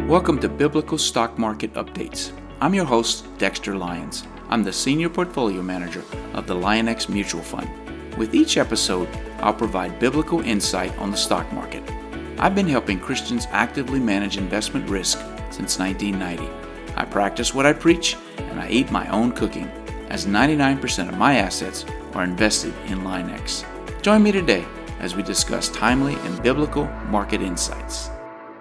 Welcome to Biblical Stock Market Updates. I'm your host, Dexter Lyons. I'm the Senior Portfolio Manager of the LionX Mutual Fund. With each episode, I'll provide biblical insight on the stock market. I've been helping Christians actively manage investment risk since 1990. I practice what I preach, and I eat my own cooking, as 99% of my assets are invested in LionX. Join me today as we discuss timely and biblical market insights.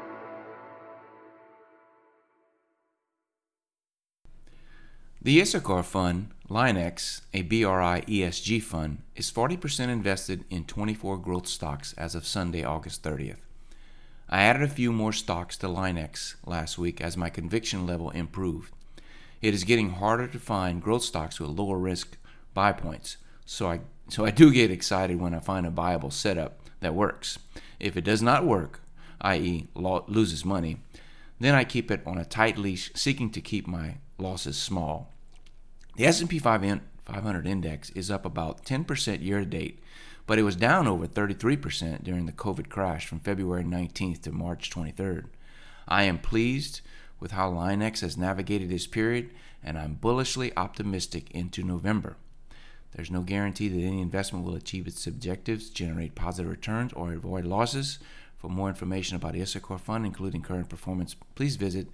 The Issachar Fund, LionX, a BRI ESG fund, is 40% invested in 24 growth stocks as of Sunday, August 30th. I added a few more stocks to LionX last week as my conviction level improved. It is getting harder to find growth stocks with lower risk buy points, so I do get excited when I find a viable setup that works. If it does not work, i.e. loses money, then I keep it on a tight leash, seeking to keep my losses small. The S&P 500 index is up about 10% year-to-date, but it was down over 33% during the COVID crash from February 19th to March 23rd. I am pleased with how LionX has navigated this period, and I'm bullishly optimistic into November. There's no guarantee that any investment will achieve its objectives, generate positive returns, or avoid losses. For more information about the Issachar Fund, including current performance, please visit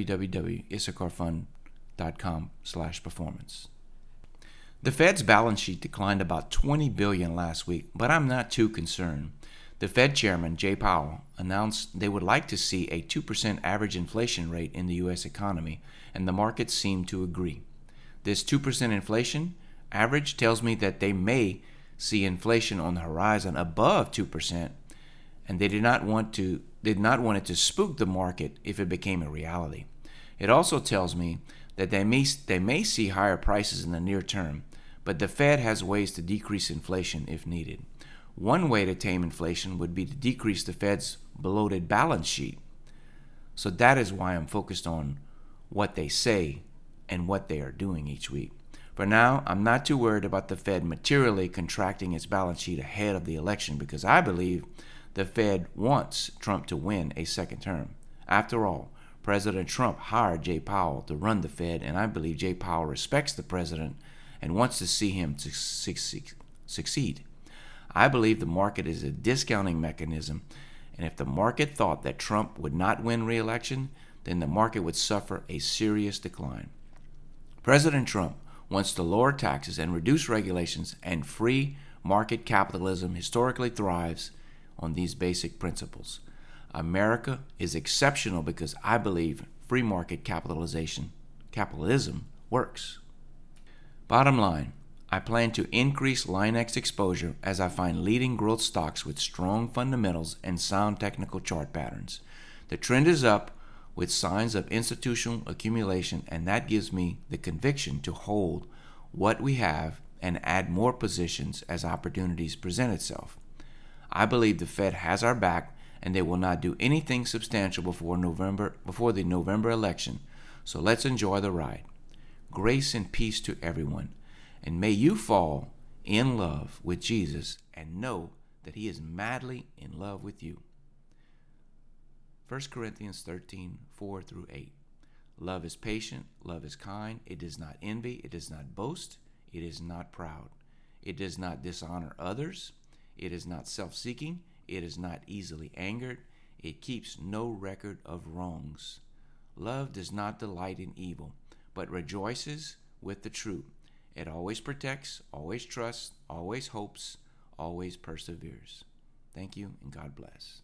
www.issacharfund.com/performance. The Fed's balance sheet declined about $20 billion last week, but I'm not too concerned. The Fed Chairman, Jay Powell, announced they would like to see a 2% average inflation rate in the U.S. economy, and the markets seem to agree. This 2% inflation average tells me that they may see inflation on the horizon above 2%, and they did not want it to spook the market if it became a reality. It also tells me that they may see higher prices in the near term, but the Fed has ways to decrease inflation if needed. One way to tame inflation would be to decrease the Fed's bloated balance sheet. So that is why I'm focused on what they say and what they are doing each week. For now, I'm not too worried about the Fed materially contracting its balance sheet ahead of the election, because I believe the Fed wants Trump to win a second term. After all, President Trump hired Jay Powell to run the Fed, and I believe Jay Powell respects the president and wants to see him succeed. I believe the market is a discounting mechanism, and if the market thought that Trump would not win re-election, then the market would suffer a serious decline. President Trump wants to lower taxes and reduce regulations, and free market capitalism historically thrives on these basic principles. America is exceptional because I believe free market capitalism works. Bottom line, I plan to increase LionX exposure as I find leading growth stocks with strong fundamentals and sound technical chart patterns. The trend is up with signs of institutional accumulation, and that gives me the conviction to hold what we have and add more positions as opportunities present itself. I believe the Fed has our back, and they will not do anything substantial before the November election. So let's enjoy the ride. Grace and peace to everyone, and may you fall in love with Jesus and know that he is madly in love with you. 1 Corinthians 13:4-8. Love is patient, love is kind, it does not envy, it does not boast, it is not proud, it does not dishonor others, it is not self-seeking, it is not easily angered, it keeps no record of wrongs. Love does not delight in evil, but rejoices with the truth. It always protects, always trusts, always hopes, always perseveres. Thank you, and God bless.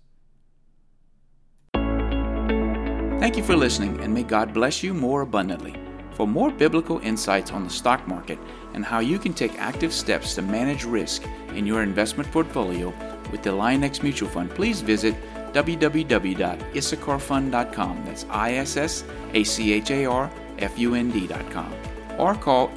Thank you for listening, and may God bless you more abundantly. For more biblical insights on the stock market and how you can take active steps to manage risk in your investment portfolio with the LionX Mutual Fund, please visit www.issacharfund.com. That's ISSACHARFUND.com, or call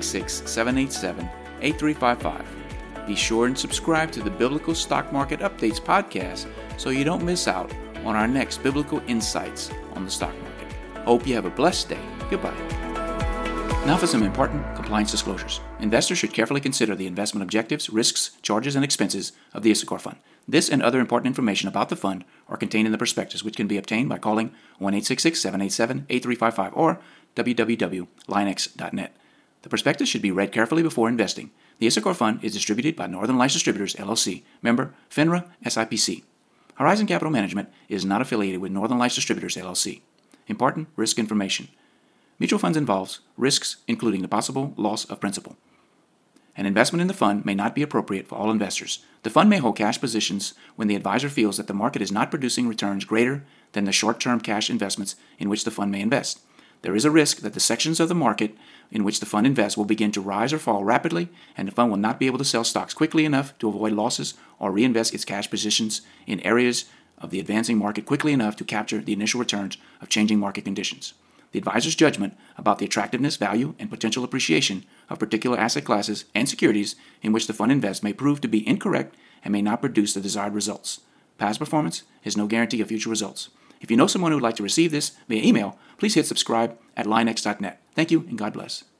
866-787-8355. Be sure and subscribe to the Biblical Stock Market Updates podcast so you don't miss out on our next biblical insights on the stock market. Hope you have a blessed day. Goodbye. Now for some important compliance disclosures. Investors should carefully consider the investment objectives, risks, charges, and expenses of the Issachar Fund. This and other important information about the fund are contained in the prospectus, which can be obtained by calling 1-866-787-8355 or www.linex.net. The prospectus should be read carefully before investing. The Issachar Fund is distributed by Northern Lights Distributors, LLC, member FINRA SIPC. Horizon Capital Management is not affiliated with Northern Lights Distributors, LLC. Important risk information. Mutual funds involves risks including the possible loss of principal. An investment in the fund may not be appropriate for all investors. The fund may hold cash positions when the advisor feels that the market is not producing returns greater than the short-term cash investments in which the fund may invest. There is a risk that the sections of the market in which the fund invests will begin to rise or fall rapidly, and the fund will not be able to sell stocks quickly enough to avoid losses or reinvest its cash positions in areas of the advancing market quickly enough to capture the initial returns of changing market conditions. The advisor's judgment about the attractiveness, value, and potential appreciation of particular asset classes and securities in which the fund invests may prove to be incorrect and may not produce the desired results. Past performance is no guarantee of future results. If you know someone who would like to receive this via email, please hit subscribe at linex.net. Thank you and God bless.